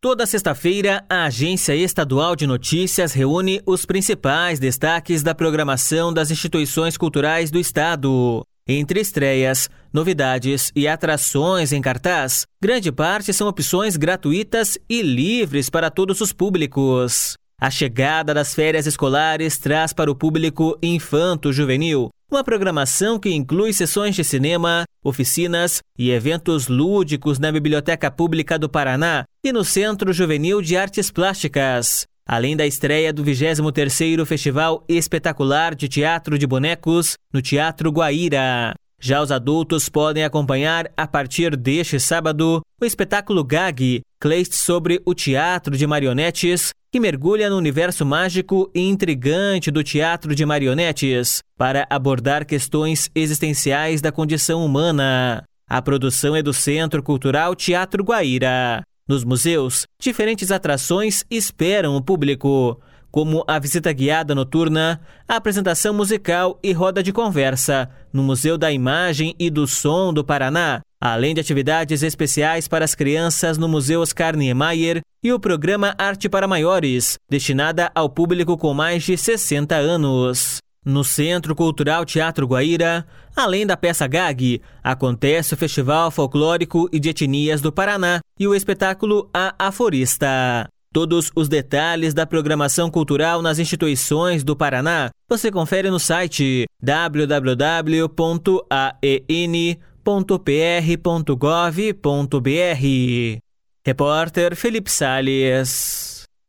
Toda sexta-feira, a Agência Estadual de Notícias reúne os principais destaques da programação das instituições culturais do Estado. Entre estreias, novidades e atrações em cartaz, grande parte são opções gratuitas e livres para todos os públicos. A chegada das férias escolares traz para o público infanto-juvenil uma programação que inclui sessões de cinema, oficinas e eventos lúdicos na Biblioteca Pública do Paraná e no Centro Juvenil de Artes Plásticas, além da estreia do 23º Festival Espetacular de Teatro de Bonecos no Teatro Guaíra. Já os adultos podem acompanhar, a partir deste sábado, o espetáculo GAG, Kleist sobre o teatro de marionetes, que mergulha no universo mágico e intrigante do teatro de marionetes, para abordar questões existenciais da condição humana. A produção é do Centro Cultural Teatro Guaíra. Nos museus, diferentes atrações esperam o público, como a visita guiada noturna, a apresentação musical e roda de conversa no Museu da Imagem e do Som do Paraná, além de atividades especiais para as crianças no Museu Oscar Niemeyer e o programa Arte para Maiores, destinada ao público com mais de 60 anos. No Centro Cultural Teatro Guaíra, além da peça GAG, acontece o Festival Folclórico e de Etnias do Paraná e o espetáculo A Aforista. Todos os detalhes da programação cultural nas instituições do Paraná você confere no site www.aen.pr.gov.br. Repórter Felipe Salles.